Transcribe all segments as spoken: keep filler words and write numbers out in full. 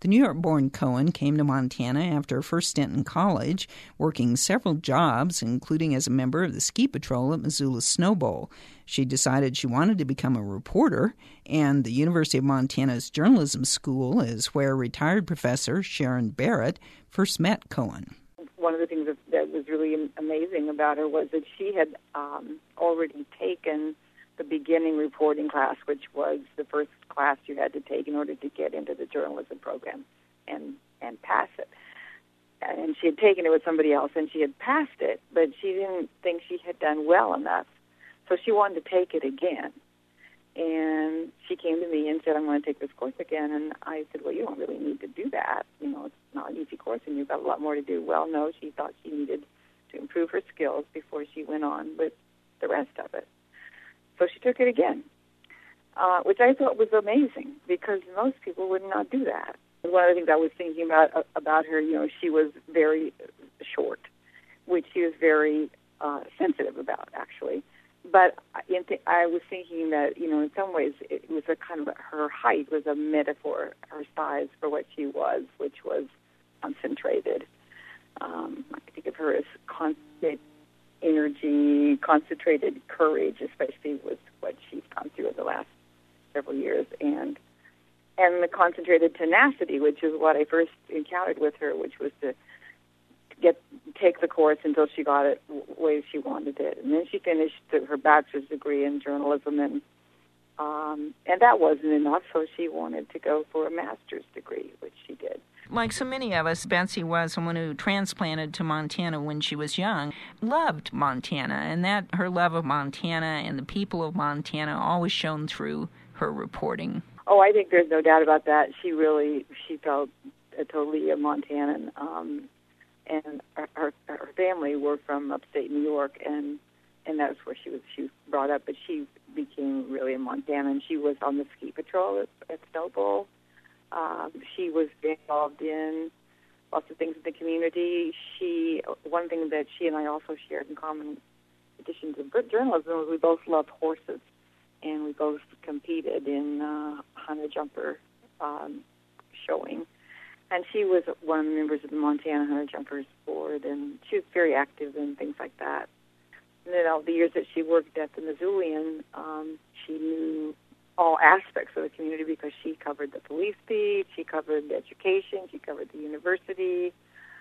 The New York-born Cohen came to Montana after her first stint in college, working several jobs, including as a member of the ski patrol at Missoula Snow Bowl. She decided she wanted to become a reporter, and the University of Montana's journalism school is where retired professor Sharon Barrett first met Cohen. One of the things that, that was really amazing about her was that she had um, already taken the beginning reporting class, which was the first class you had to take in order to get into the journalism program and, and pass it. And she had taken it with somebody else, and she had passed it, but she didn't think she had done well enough. So she wanted to take it again. And she came to me and said, I'm going to take this course again. And I said, well, you don't really need to do that. You know, it's not an easy course, and you've got a lot more to do. Well, no, she thought she needed to improve her skills before she went on with the rest of it. So she took it again, uh, which I thought was amazing because most people would not do that. One of the things I was thinking about uh, about her, you know, she was very short, which she was very uh, sensitive about, actually. But in th- I was thinking that, you know, in some ways it was a kind of, her height was a metaphor, her size for what she was, which was concentrated. Um, I think of her as concentrated energy, concentrated courage, especially with what she's gone through in the last several years, and and the concentrated tenacity, which is what I first encountered with her, which was to get take the course until she got it the way she wanted it, and then she finished her bachelor's degree in journalism, and um, and that wasn't enough, so she wanted to go for a master's degree, which she did. Like so many of us, Betsy was someone who transplanted to Montana when she was young, loved Montana, and that her love of Montana and the people of Montana always shone through her reporting. Oh, I think there's no doubt about that. She really, she felt a totally a Montanan, um, and her, her, her family were from upstate New York, and and that's where she was she was brought up. But she became really a Montanan. She was on the ski patrol at, at Snow Bowl. Um, she was involved in lots of things in the community. She, one thing that she and I also shared in common, in addition to good journalism, was we both loved horses, and we both competed in uh, hunter-jumper um, showing. And she was one of the members of the Montana Hunter Jumpers Board, and she was very active in things like that. And then all the years that she worked at the Missoulian, um, she knew all aspects of the community because she covered the police beat, she covered education, she covered the university.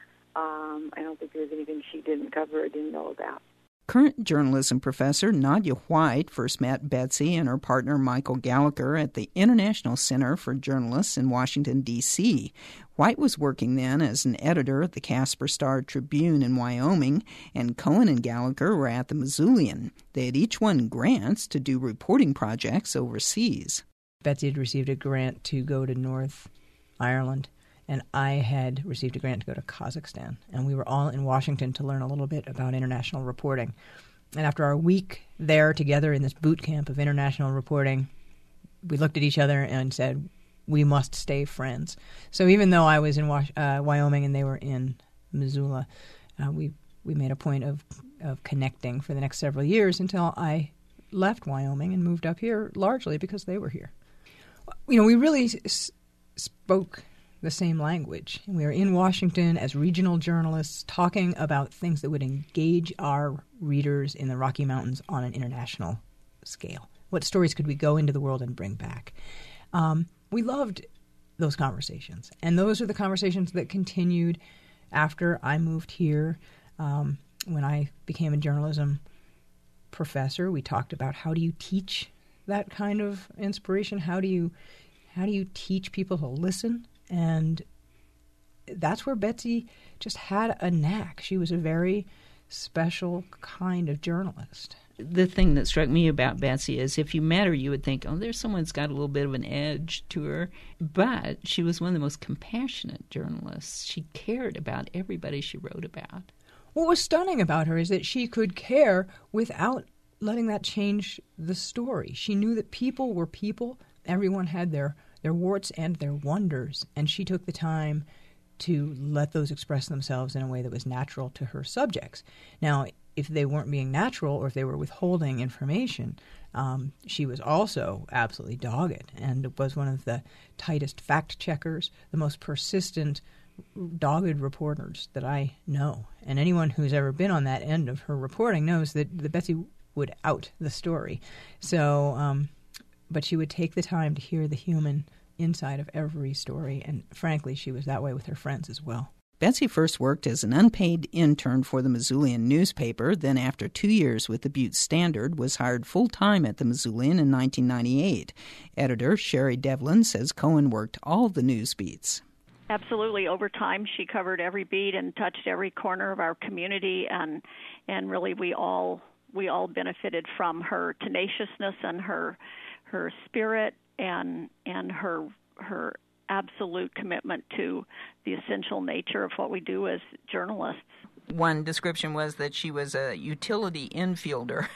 Um, I don't think there was anything she didn't cover or didn't know about. Current journalism professor Nadia White first met Betsy and her partner Michael Gallagher at the International Center for Journalists in Washington, D C White was working then as an editor at the Casper Star Tribune in Wyoming, and Cohen and Gallagher were at the Missoulian. They had each won grants to do reporting projects overseas. Betsy had received a grant to go to North Ireland, and I had received a grant to go to Kazakhstan. And we were all in Washington to learn a little bit about international reporting. And after our week there together in this boot camp of international reporting, we looked at each other and said, we must stay friends. So even though I was in Was- uh, Wyoming and they were in Missoula, uh, we we made a point of, of connecting for the next several years until I left Wyoming and moved up here, largely because they were here. You know, we really s- spoke the same language. We were in Washington as regional journalists talking about things that would engage our readers in the Rocky Mountains on an international scale. What stories could we go into the world and bring back? Um, we loved those conversations, and those are the conversations that continued after I moved here. Um, when I became a journalism professor, we talked about how do you teach that kind of inspiration? How do you how do you teach people to listen? And that's where Betsy just had a knack. She was a very special kind of journalist. The thing that struck me about Betsy is if you met her, you would think, oh, there's someone who's got a little bit of an edge to her. But she was one of the most compassionate journalists. She cared about everybody she wrote about. What was stunning about her is that she could care without letting that change the story. She knew that people were people. Everyone had their, their warts and their wonders, and she took the time to let those express themselves in a way that was natural to her subjects. Now, if they weren't being natural or if they were withholding information, um, she was also absolutely dogged and was one of the tightest fact checkers, the most persistent, dogged reporters that I know. And anyone who's ever been on that end of her reporting knows that, that Betsy would out the story. So, um, but she would take the time to hear the human inside of every story, and frankly, she was that way with her friends as well. Betsy first worked as an unpaid intern for the Missoulian newspaper, then after two years with the Butte Standard, was hired full-time at the Missoulian in nineteen ninety-eight. Editor Sherry Devlin says Cohen worked all the news beats. Absolutely. Over time, she covered every beat and touched every corner of our community, and and really we all we all benefited from her tenaciousness and her her spirit and and her her absolute commitment to the essential nature of what we do as journalists. One description was that she was a utility infielder,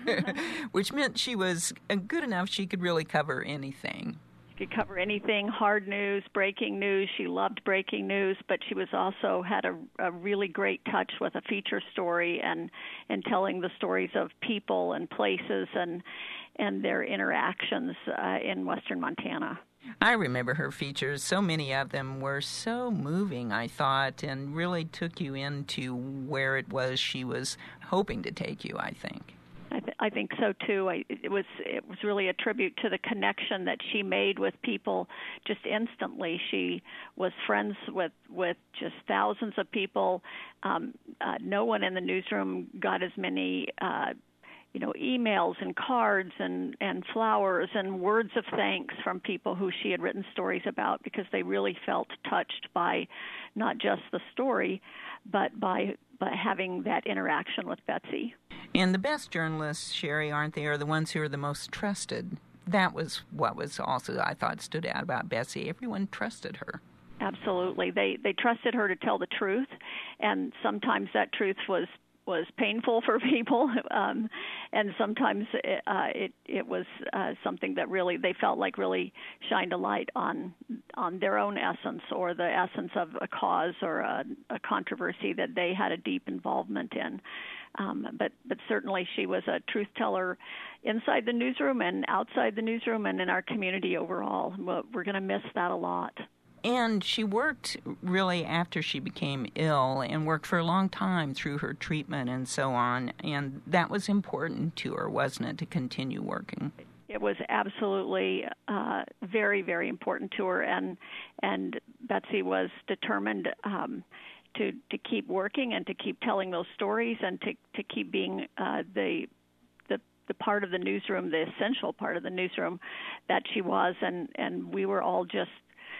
which meant she was good enough she could really cover anything. She could cover anything, hard news, breaking news. She loved breaking news, but she was also had a, a really great touch with a feature story and, and telling the stories of people and places and and their interactions uh, in western Montana. I remember her features. So many of them were so moving, I thought, and really took you into where it was she was hoping to take you, I think. I, th- I think so too. I, it was it was really a tribute to the connection that she made with people just instantly. She was friends with, with just thousands of people. Um, uh, no one in the newsroom got as many uh, you know, emails and cards and, and flowers and words of thanks from people who she had written stories about, because they really felt touched by not just the story, but by, by having that interaction with Betsy. And the best journalists, Sherry, aren't they, are the ones who are the most trusted. That was what was also, I thought, stood out about Betsy. Everyone trusted her. Absolutely. They they trusted her to tell the truth, and sometimes that truth was was painful for people, um, and sometimes it, uh, it it was uh, something that really they felt like really shined a light on on their own essence, or the essence of a cause or a, a controversy that they had a deep involvement in. Um, but but certainly she was a truth teller inside the newsroom and outside the newsroom and in our community overall. We're going to miss that a lot. And she worked really after she became ill and worked for a long time through her treatment and so on. And that was important to her, wasn't it, to continue working? It was absolutely uh, very, very important to her. And and Betsy was determined um, to, to keep working and to keep telling those stories and to, to keep being uh, the the the part of the newsroom, the essential part of the newsroom that she was. And, and we were all just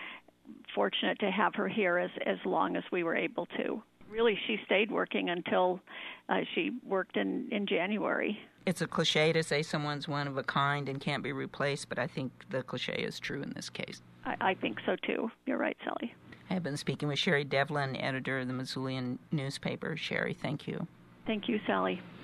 fortunate to have her here as, as long as we were able to. Really, she stayed working until uh, she worked in, in January. It's a cliche to say someone's one of a kind and can't be replaced, but I think the cliche is true in this case. I, I think so, too. You're right, Sally. I have been speaking with Sherry Devlin, editor of the Missoulian newspaper. Sherry, thank you. Thank you, Sally.